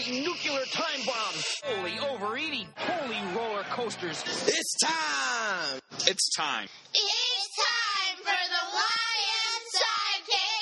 nuclear time bombs. Holy overeating. Holy roller coasters. It's time. It's time. It's time for the YM Sidekick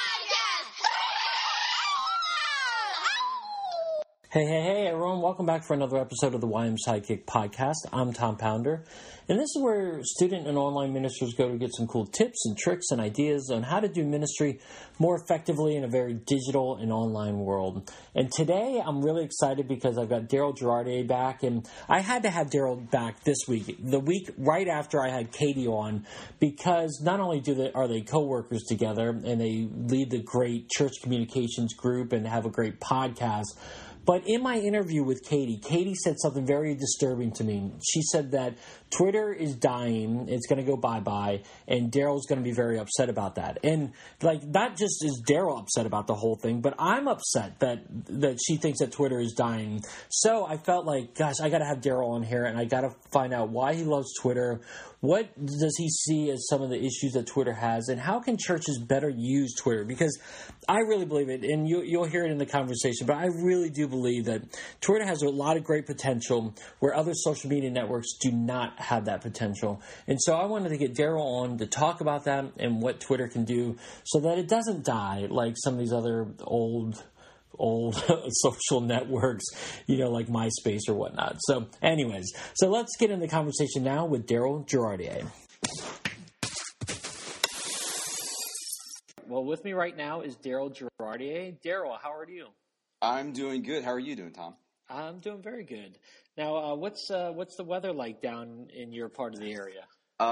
Podcast. Hey, everyone. Welcome back for another episode of the YM Sidekick Podcast. I'm Tom Pounder, and this is where student and online ministers go to get some cool tips and tricks and ideas on how to do ministry more effectively in a very digital and online world. And today, I'm really excited because I've got Daryl Girardier back, and I had to have Daryl back this week, the week right after I had Katie on, because not only are they co-workers together, and they lead the great church communications group and have a great podcast, but in my interview with Katie said something very disturbing to me. She said that Twitter is dying, it's going to go bye-bye, and Daryl's going to be very upset about that. And, not just is Daryl upset about the whole thing, but I'm upset that she thinks that Twitter is dying. So I felt like, gosh, I got to have Daryl on here, and I got to find out why he loves Twitter. What does he see as some of the issues that Twitter has, and how can churches better use Twitter? Because I really believe it, and you'll hear it in the conversation, but I really do believe that Twitter has a lot of great potential where other social media networks do not have that potential. And so I wanted to get Daryl on to talk about that and what Twitter can do so that it doesn't die like some of these other old social networks, like MySpace or whatnot. So anyways, let's get in the conversation now with Daryl Girardier. Well, with me right now is Daryl Girardier. Daryl, how are you? I'm doing good. How are you doing, Tom? I'm doing very good. Now, what's the weather like down in your part of the area?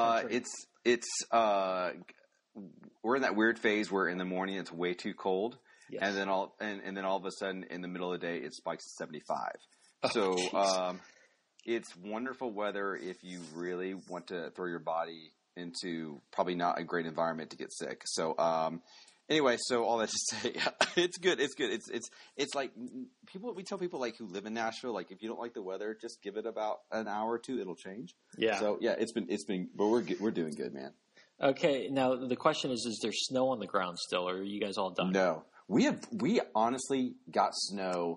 We're in that weird phase where in the morning it's way too cold. Yes. And then all of a sudden in the middle of the day it spikes to 75. So it's wonderful weather if you really want to throw your body into probably not a great environment to get sick. So anyway, so all that to say, it's good. It's good. It's like we tell people who live in Nashville, if you don't like the weather, just give it about an hour or two, it'll change. Yeah. So yeah, it's been, but we're doing good, man. Okay. Now the question is there snow on the ground still, or are you guys all done? No. We honestly got snow,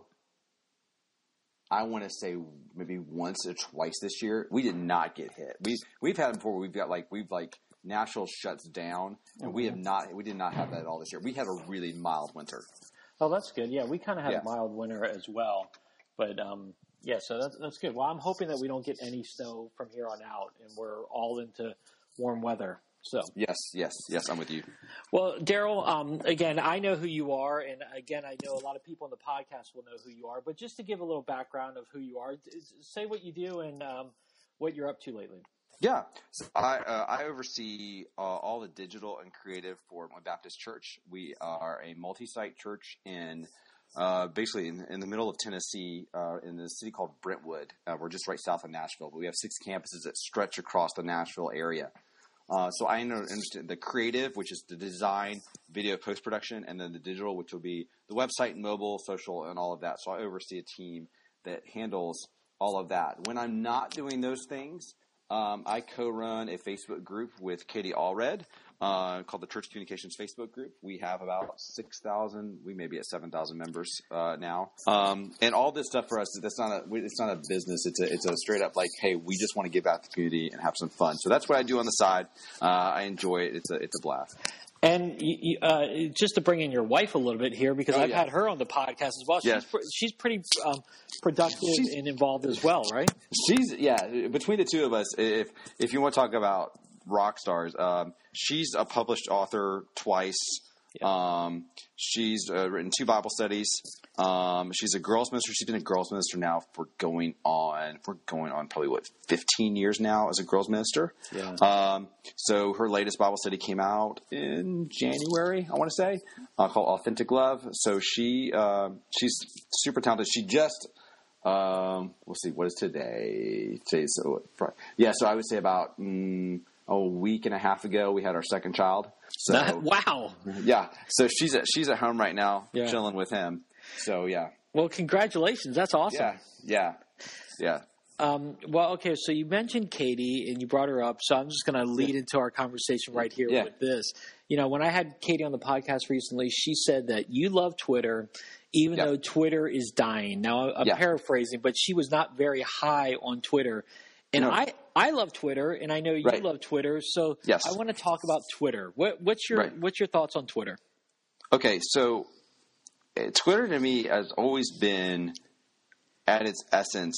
I want to say maybe once or twice this year. We did not get hit. We've had them before. We've Nashville shuts down, and we did not have that at all this year. We had a really mild winter. Oh, that's good. Yeah, we kind of had a mild winter as well. But so that's good. Well, I'm hoping that we don't get any snow from here on out, and we're all into warm weather. So yes, I'm with you. Well, Daryl, again, I know who you are, and again, I know a lot of people on the podcast will know who you are. But just to give a little background of who you are, say what you do and what you're up to lately. Yeah, so I oversee all the digital and creative for my Baptist church. We are a multi-site church in basically in the middle of Tennessee, in the city called Brentwood. We're just right south of Nashville, but we have 6 campuses that stretch across the Nashville area. So I understand the creative, which is the design, video, post-production, and then the digital, which will be the website, mobile, social, and all of that. So I oversee a team that handles all of that. When I'm not doing those things, I co-run a Facebook group with Katie Allred called the Church Communications Facebook group. We have about 6,000, we may be at 7,000 members now. And all this stuff for us, it's not a business. It's a straight up hey, we just want to give back to the community and have some fun. So that's what I do on the side. I enjoy it. It's a blast. And just to bring in your wife a little bit here, because I've had her on the podcast as well. She's pretty productive and involved as well, right? Between the two of us, if you want to talk about rock stars, she's a published author twice. She's written 2 Bible studies. She's a girls minister. She's been a girls minister now for going on probably 15 years now as a girls minister. Yeah. So her latest Bible study came out in January, I want to say, called Authentic Love. So she's super talented. She just we'll see, what is today? Today's Friday. So I would say about a week and a half ago we had our second child. So wow. Yeah. So she's at home right now, chilling with him. So yeah. Well, congratulations. That's awesome. Yeah. Well, okay. So you mentioned Katie and you brought her up. So I'm just going to lead into our conversation right here with this. When I had Katie on the podcast recently, she said that you love Twitter even though Twitter is dying. Now, I'm paraphrasing, but she was not very high on Twitter. And I love Twitter, and I know you love Twitter. So I want to talk about Twitter. What's your thoughts on Twitter? Okay, so Twitter to me has always been, at its essence,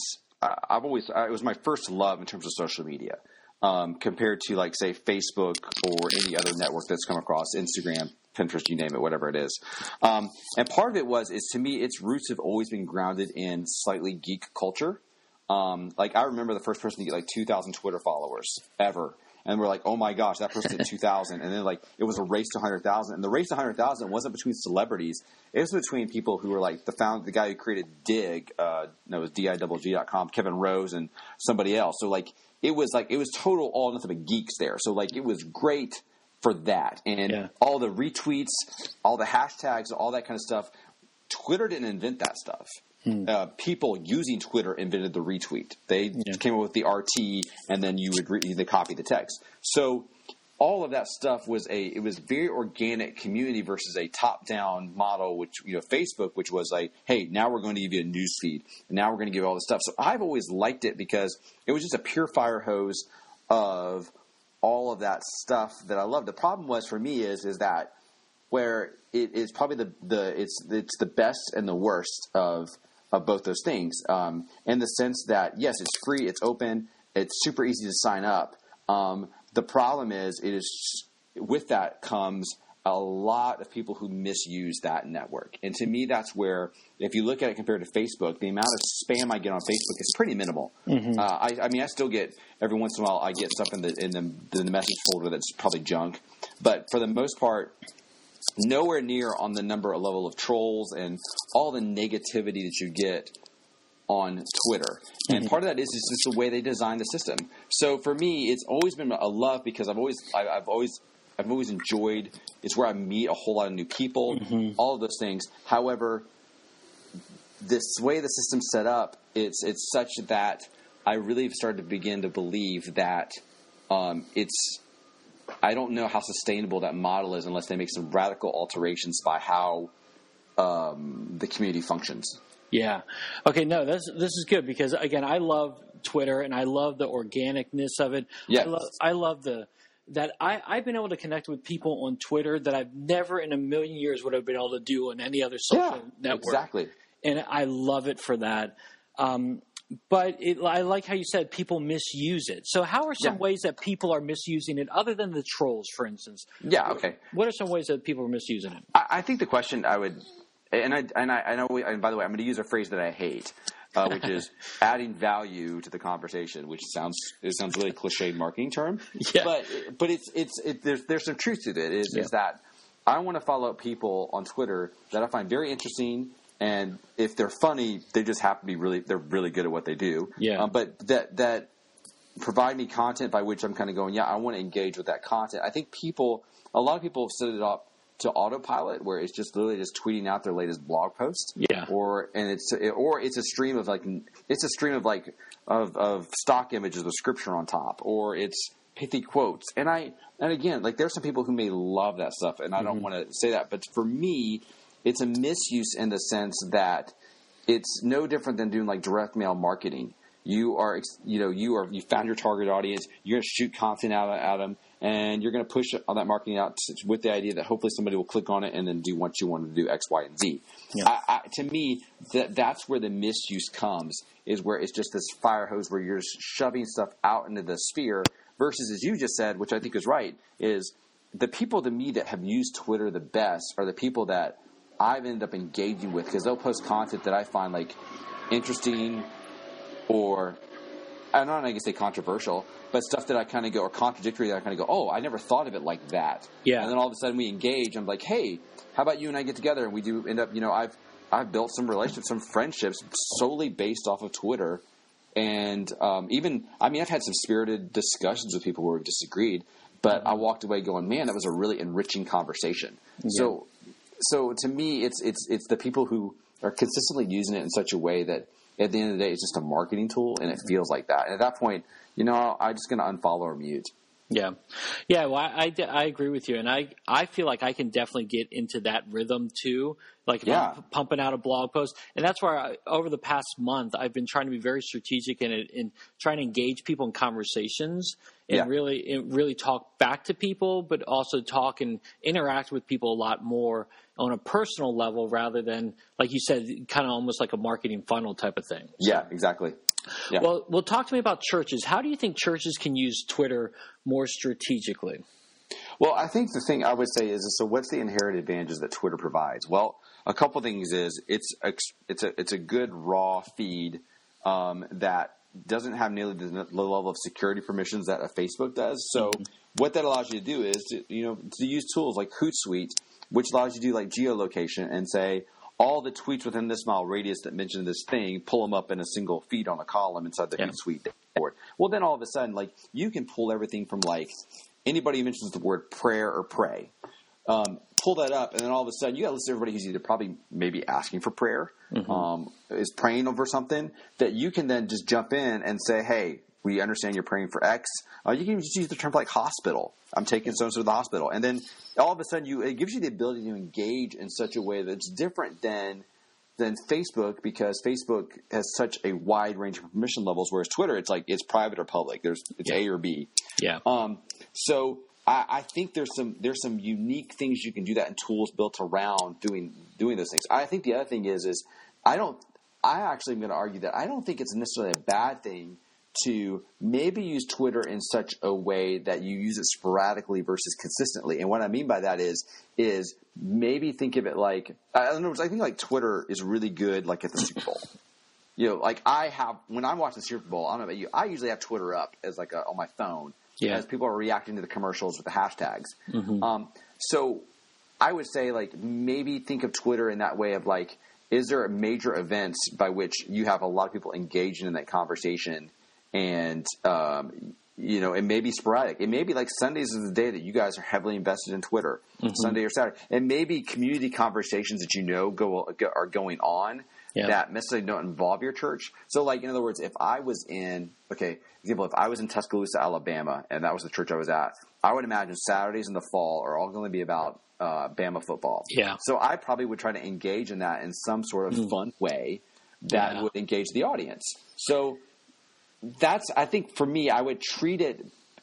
it was my first love in terms of social media, compared to, like, say, Facebook or any other network that's come across, Instagram, Pinterest, you name it, whatever it is. And part of it is to me, its roots have always been grounded in slightly geek culture. Like, I remember the first person to get like 2,000 Twitter followers ever. And we're like, oh my gosh, that person did 2,000. And then, like, it was a race to 100,000. And the race to 100,000 wasn't between celebrities. It was between people who were like the guy who created Dig, it was DIGG.com, Kevin Rose, and somebody else. So, like, it was total all nothing but geeks there. So, like, it was great for that. And all the retweets, all the hashtags, all that kind of stuff. Twitter didn't invent that stuff. People using Twitter invented the retweet. They came up with the RT, and then you would they copy the text. So all of that stuff was very organic community versus a top-down model, which, Facebook, which was like, hey, now we're going to give you a news feed, and now we're going to give you all this stuff. So I've always liked it because it was just a pure fire hose of all of that stuff that I love. The problem was for me is that where it is probably it's the best and the worst of both those things, in the sense that, yes, it's free, it's open, it's super easy to sign up. The problem is with that comes a lot of people who misuse that network. And to me, that's where, if you look at it compared to Facebook, the amount of spam I get on Facebook is pretty minimal. Mm-hmm. I still get, every once in a while, I get stuff in the message folder that's probably junk. But for the most part, nowhere near on the level of trolls and all the negativity that you get on Twitter. And part of that is just the way they design the system. So for me, it's always been a love because I've always enjoyed. It's where I meet a whole lot of new people, all of those things. However, this way the system's set up, it's such that I really have started to begin to believe that I don't know how sustainable that model is unless they make some radical alterations by how the community functions. Yeah. Okay. No, this is good because, again, I love Twitter and I love the organicness of it. Yeah. I love that I've been able to connect with people on Twitter that I've never in a million years would have been able to do on any other social network. Exactly. And I love it for that. But I like how you said people misuse it. So how are some ways that people are misusing it other than the trolls, for instance? Yeah, okay. What are some ways that people are misusing it? I think the question I would – and I know – and by the way, I'm going to use a phrase that I hate, which is adding value to the conversation, which sounds really cliched marketing term. Yeah. But there's some truth to it is that I want to follow people on Twitter that I find very interesting. And if they're funny, they just happen to be they're really good at what they do. Yeah. But that provide me content by which I'm kind of going, I want to engage with that content. I think a lot of people have set it up to autopilot where it's just literally just tweeting out their latest blog post. Yeah. Or it's a stream of of stock images with scripture on top, or it's pithy quotes. And again, like, there's some people who may love that stuff, and I don't want to say that, but for me, it's a misuse in the sense that it's no different than doing like direct mail marketing. You found your target audience. You're going to shoot content out at them, and you're going to push all that marketing out with the idea that hopefully somebody will click on it and then do what you want to do, X, Y, and Z. Yeah. To me, that's where the misuse comes, is where it's just this fire hose where you're shoving stuff out into the sphere versus, as you just said, which I think is right, is the people to me that have used Twitter the best are the people that I've ended up engaging with, because they'll post content that I find like interesting, or I'm not going to say controversial, but stuff that I kind of go, or contradictory, that I kind of go, oh, I never thought of it like that. Yeah. And then all of a sudden we engage. I'm like, hey, how about you and I get together? And we do end up, I've built some relationships, some friendships solely based off of Twitter. And I've had some spirited discussions with people who have disagreed, but I walked away going, man, that was a really enriching conversation. Yeah. So to me, it's the people who are consistently using it in such a way that at the end of the day, it's just a marketing tool, and it feels like that. And at that point, I'm just going to unfollow or mute. Yeah. Yeah, well, I agree with you. And I feel like I can definitely get into that rhythm too. Like if I'm pumping out a blog post. And that's where over the past month, I've been trying to be very strategic in trying to engage people in conversations and really talk back to people, but also talk and interact with people a lot more on a personal level rather than, like you said, kind of almost like a marketing funnel type of thing. So, yeah, exactly. Yeah. Well, talk to me about churches. How do you think churches can use Twitter more strategically? Well, I think the thing I would say is, so what's the inherent advantages that Twitter provides? Well, a couple things is it's a good raw feed that doesn't have nearly the level of security permissions that a Facebook does. So what that allows you to do is to use tools like Hootsuite, which allows you to do like geolocation and say, all the tweets within this mile radius that mention this thing, pull them up in a single feed on a column inside the Hootsuite dashboard. Well, then all of a sudden, like, you can pull everything from, like, anybody who mentions the word prayer or pray. Pull that up, and then all of a sudden, you got to list everybody who's either probably maybe asking for prayer, is praying over something, that you can then just jump in and say, hey, we understand you're praying for X. You can just use the term like hospital. I'm taking so-and-so to the hospital. And then all of a sudden, it gives you the ability to engage in such a way that's different than Facebook, because Facebook has such a wide range of permission levels, whereas Twitter, it's like it's private or public. It's A or B. Yeah. So I think there's some unique things you can do that and tools built around doing those things. I think the other thing is I actually am going to argue that I don't think it's necessarily a bad thing to maybe use Twitter in such a way that you use it sporadically versus consistently. And what I mean by that is maybe think of it like, in other words, I think like Twitter is really good like at the Super Bowl. Like when I'm watching the Super Bowl, I don't know about you, I usually have Twitter up as like on my phone as people are reacting to the commercials with the hashtags. So I would say like maybe think of Twitter in that way of like, is there major events by which you have a lot of people engaging in that conversation? And, it may be sporadic. It may be like Sundays is the day that you guys are heavily invested in Twitter, Sunday or Saturday. And maybe community conversations that are going on that necessarily don't involve your church. So, like, in other words, if I was in Tuscaloosa, Alabama, and that was the church I was at, I would imagine Saturdays in the fall are all going to be about Bama football. Yeah. So I probably would try to engage in that in some sort of fun way that would engage the audience. So I think for me, I would treat it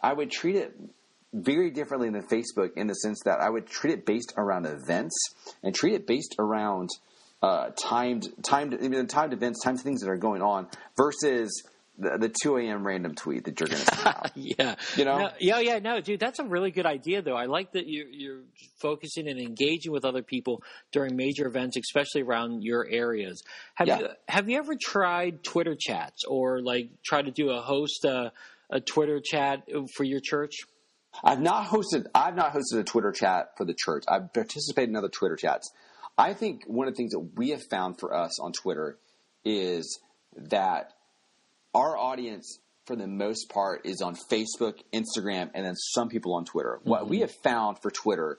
very differently than Facebook in the sense that I would treat it based around events and treat it based around timed events, timed things that are going on versus the 2 a.m. random tweet that you're going to send out. No, dude, that's a really good idea, though. I like that you're focusing and engaging with other people during major events, especially around your areas. Have you ever tried Twitter chats or like try to do a Twitter chat for your church? I've not hosted a Twitter chat for the church. I've participated in other Twitter chats. I think one of the things that we have found for us on Twitter is that our audience, for the most part, is on Facebook, Instagram, and then some people on Twitter. What we have found for Twitter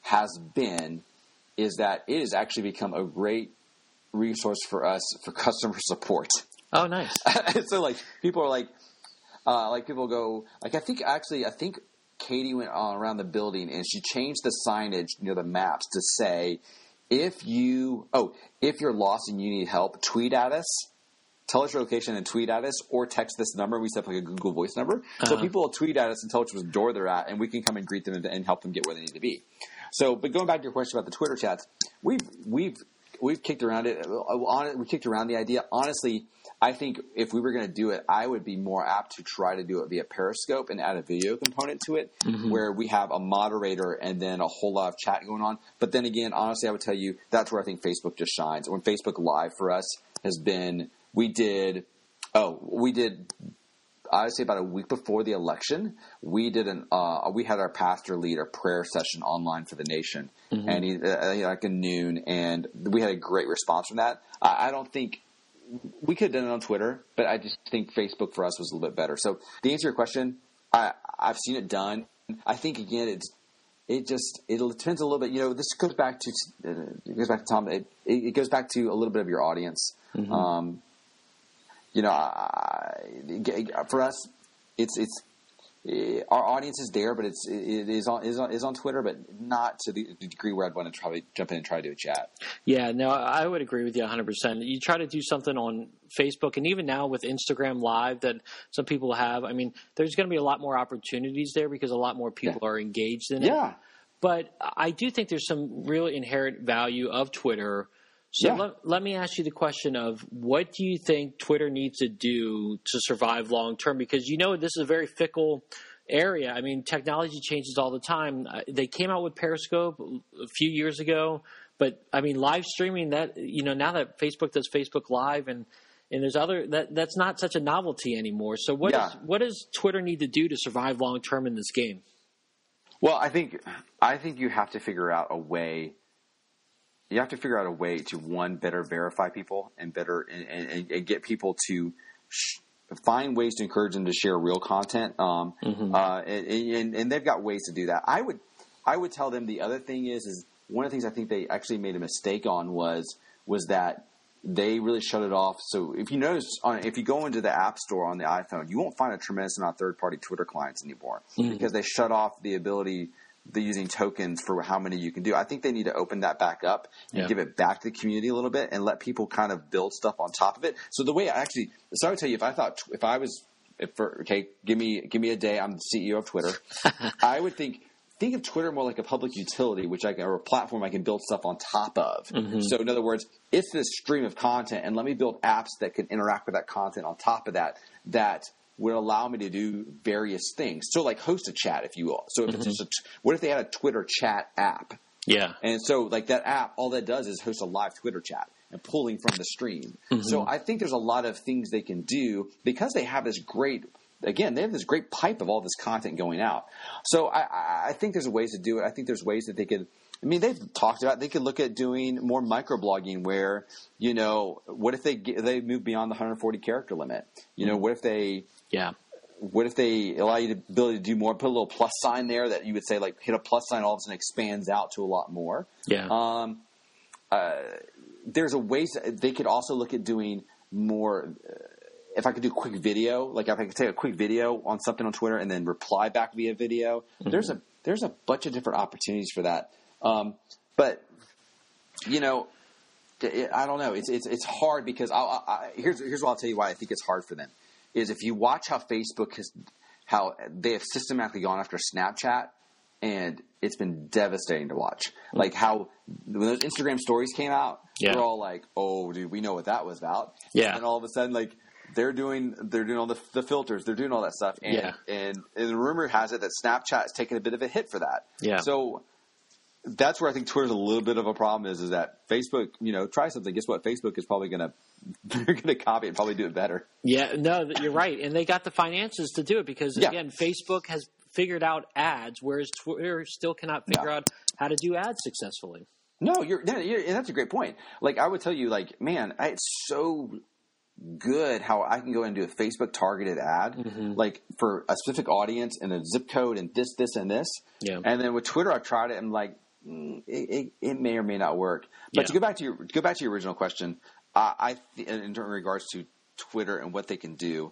is that it has actually become a great resource for us for customer support. Oh, nice. So, like, people are like people go, like, I think Katie went around the building and she changed the signage near the maps to say, if you're lost and you need help, tweet at us. Tell us your location and tweet at us, or text this number. We set up like a Google Voice number. So people will tweet at us and tell us which door they're at, and we can come and greet them and help them get where they need to be. So, but going back to your question about the Twitter chats, we've kicked around it. We kicked around the idea. Honestly, I think if we were going to do it, I would be more apt to try to do it via Periscope and add a video component to it, where we have a moderator and then a whole lot of chat going on. But then again, honestly, I would tell you that's where I think Facebook just shines. When Facebook Live for us has been. We did, I would say about a week before the election, we had our pastor lead a prayer session online for the nation, and he like at noon, and we had a great response from that. I don't think we could have done it on Twitter, but I just think Facebook for us was a little bit better. So to answer your question, I've seen it done. I think again, it depends a little bit. This goes back to Tom. It goes back to a little bit of your audience. For us, it's our audience is there, but it is on Twitter, but not to the degree where I'd want to try to jump in and try to do a chat. Yeah, no, I would agree with you 100%. You try to do something on Facebook, and even now with Instagram Live that some people have, I mean, there's going to be a lot more opportunities there because a lot more people are engaged in it. Yeah. But I do think there's some real inherent value of Twitter. So let me ask you the question of what do you think Twitter needs to do to survive long term? Because this is a very fickle area. I mean, technology changes all the time. They came out with Periscope a few years ago, but I mean, live streaming that now that Facebook does Facebook Live and there's other that's not such a novelty anymore. So what does Twitter need to do to survive long term in this game? Well, I think you have to figure out a way. You have to figure out a way to better verify people and and get people to find ways to encourage them to share real content. And they've got ways to do that. I would tell them the other thing is one of the things I think they actually made a mistake on was that they really shut it off. So if you notice, if you go into the App Store on the iPhone, you won't find a tremendous amount of third-party Twitter clients anymore because they shut off the ability. They're using tokens for how many you can do. I think they need to open that back up and give it back to the community a little bit and let people kind of build stuff on top of it. So the way I would tell you, give me a day, I'm the CEO of Twitter. I would think of Twitter more like a public utility, or a platform I can build stuff on top of. So in other words, it's this stream of content, and let me build apps that can interact with that content on top of that would allow me to do various things. So like host a chat, if you will. So if it's just what if they had a Twitter chat app? Yeah. And so like that app, all that does is host a live Twitter chat and pulling from the stream. So I think there's a lot of things they can do because they have this great pipe of all this content going out. So I think there's ways to do it. I think there's ways that they could. I mean, they've talked about they could look at doing more microblogging where, what if they move beyond the 140 character limit? What if they allow you the ability to do more, put a little plus sign there that you would say like hit a plus sign, all of a sudden expands out to a lot more. Yeah. There's a ways they could also look at doing more. If I could do a quick video, like if I could take a quick video on something on Twitter and then reply back via video, there's a bunch of different opportunities for that. But I don't know. It's hard because here's what I'll tell you why I think it's hard for them is if you watch how they have systematically gone after Snapchat, and it's been devastating to watch. Like how when those Instagram stories came out, we're all like, "Oh, dude, we know what that was about." Yeah, and all of a sudden, like. They're doing all the filters. They're doing all that stuff. And the rumor has it that Snapchat is taking a bit of a hit for that. Yeah. So that's where I think Twitter's a little bit of a problem is that Facebook, try something. Guess what? Facebook is probably they're going to copy it and probably do it better. Yeah, no, you're right. And they got the finances to do it because, again, Facebook has figured out ads, whereas Twitter still cannot figure out how to do ads successfully. No, that's a great point. Like, I would tell you, like, man, it's so good how I can go and do a Facebook targeted ad, like for a specific audience and a zip code and this, and this. Yeah. And then with Twitter, I've tried it and like, it may or may not work. But to go back to your original question, in regards to Twitter and what they can do,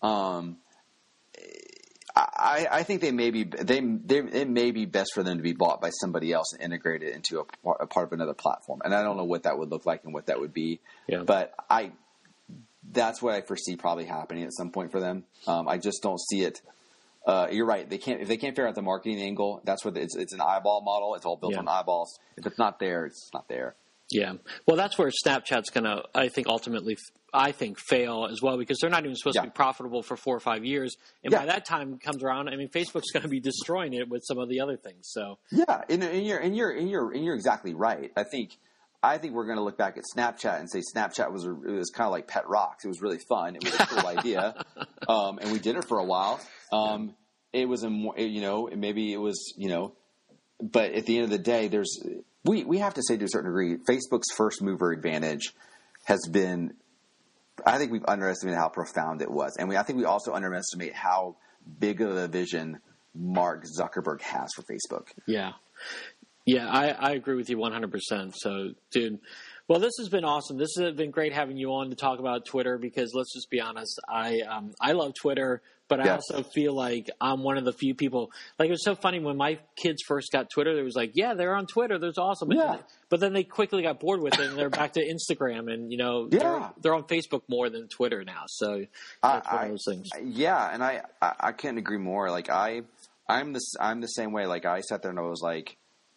I think it may be best for them to be bought by somebody else and integrated into a part of another platform. And I don't know what that would look like and what that would be. Yeah. But that's what I foresee probably happening at some point for them. I just don't see it. You're right. If they can't figure out the marketing angle, that's what it's an eyeball model. It's all built on eyeballs. If it's not there, it's not there. Yeah. Well, that's where Snapchat's going to, I think, ultimately, fail as well because they're not even supposed to be profitable for 4 or 5 years. And by that time comes around, I mean, Facebook's going to be destroying it with some of the other things. So yeah, and you're exactly right. I think we're going to look back at Snapchat and say Snapchat was kind of like Pet Rocks. It was really fun. It was a cool idea, and we did it for a while. It was maybe it was but at the end of the day, we have to say to a certain degree, Facebook's first mover advantage has been. I think we've underestimated how profound it was, and I think we also underestimate how big of a vision Mark Zuckerberg has for Facebook. Yeah. Yeah, I agree with you 100%. So, dude, Well, this has been awesome. This has been great having you on to talk about Twitter because let's just be honest, I love Twitter, but I also feel like I'm one of the few people. Like, it was so funny when my kids first got Twitter. It was like, yeah, they're on Twitter. That's awesome. But then they quickly got bored with it, and they're back to Instagram, and they're on Facebook more than Twitter now. So that's one of those things. Yeah, and I can't agree more. Like I'm the same way. Like, I sat there and I was like,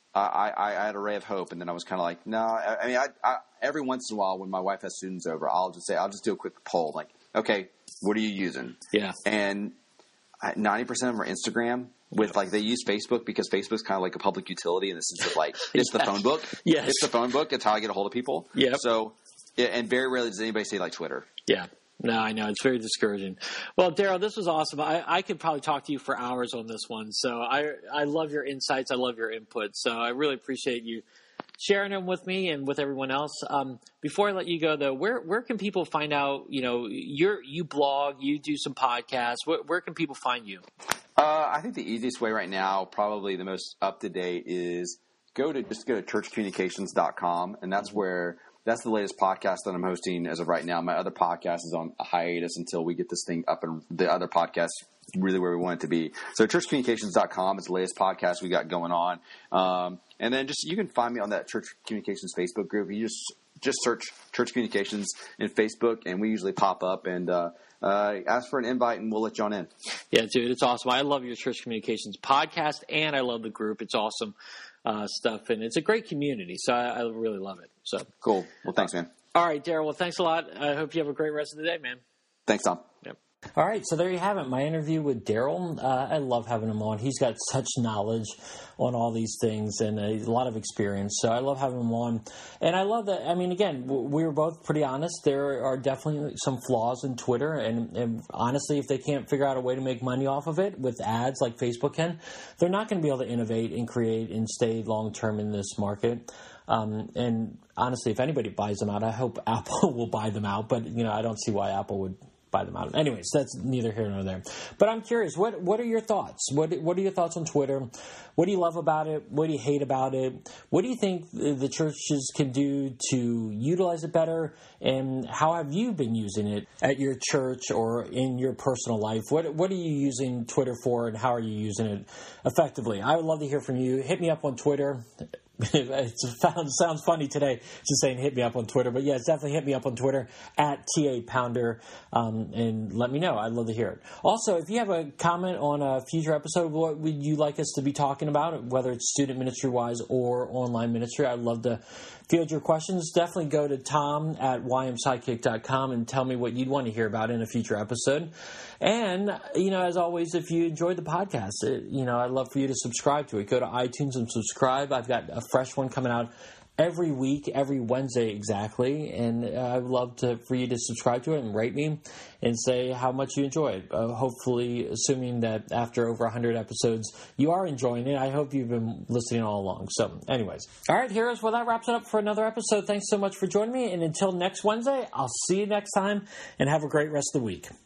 I had a ray of hope, and then I was kind of like, no. I mean, I every once in a while when my wife has students over, I'll just do a quick poll, like, okay, what are you using? Yeah. And 90% of them are Instagram. With like, they use Facebook because Facebook's kind of like a public utility in the sense of like, it's the phone book. Yes. It's the phone book. It's how I get a hold of people. Yeah. So, and very rarely does anybody say like Twitter. Yeah. No, I know. It's very discouraging. Well, Daryl, this was awesome. I could probably talk to you for hours on this one. So I love your insights. I love your input. So I really appreciate you sharing them with me and with everyone else. Before I let you go, though, where can people find out, you blog, you do some podcasts. Where can people find you? I think the easiest way right now, probably the most up-to-date, is go to churchcommunications.com, and that's where – that's the latest podcast that I'm hosting as of right now. My other podcast is on a hiatus until we get this thing up, and the other podcast really where we want it to be. So churchcommunications.com is the latest podcast we got going on. And then you can find me on that Church Communications Facebook group. You just search Church Communications in Facebook, and we usually pop up and ask for an invite, and we'll let you on in. Yeah, dude, it's awesome. I love your Church Communications podcast, and I love the group. It's awesome stuff, and it's a great community, so I really love it. So cool. Well, thanks, man. All right, Daryl. Well, thanks a lot. I hope you have a great rest of the day, man. Thanks, Tom. Yep. All right, so there you have it, my interview with Daryl. I love having him on. He's got such knowledge on all these things and a lot of experience, so I love having him on. And I love that, I mean, again, we were both pretty honest. There are definitely some flaws in Twitter, and honestly, if they can't figure out a way to make money off of it with ads like Facebook can, they're not going to be able to innovate and create and stay long-term in this market. And honestly, if anybody buys them out, I hope Apple will buy them out, but I don't see why Apple would buy them out. Anyways, that's neither here nor there. But I'm curious, what are your thoughts? What are your thoughts on Twitter? What do you love about it? What do you hate about it? What do you think the churches can do to utilize it better? And how have you been using it at your church or in your personal life? What are you using Twitter for, and how are you using it effectively? I would love to hear from you. Hit me up on Twitter. It sounds funny today just saying hit me up on Twitter, but yeah, definitely hit me up on Twitter at @TA Pounder, and let me know. I'd love to hear it. Also, if you have a comment on a future episode, what would you like us to be talking about, whether it's student ministry wise or online ministry, I'd love to field your questions. Definitely go to tom@ymsidekick.com and tell me what you'd want to hear about in a future episode. And, as always, if you enjoyed the podcast, I'd love for you to subscribe to it. Go to iTunes and subscribe. I've got a fresh one coming out every week, every Wednesday exactly. And I would love for you to subscribe to it and rate me and say how much you enjoy it. Hopefully, assuming that after over 100 episodes, you are enjoying it. I hope you've been listening all along. So anyways. All right, heroes. Well, that wraps it up for another episode. Thanks so much for joining me. And until next Wednesday, I'll see you next time and have a great rest of the week.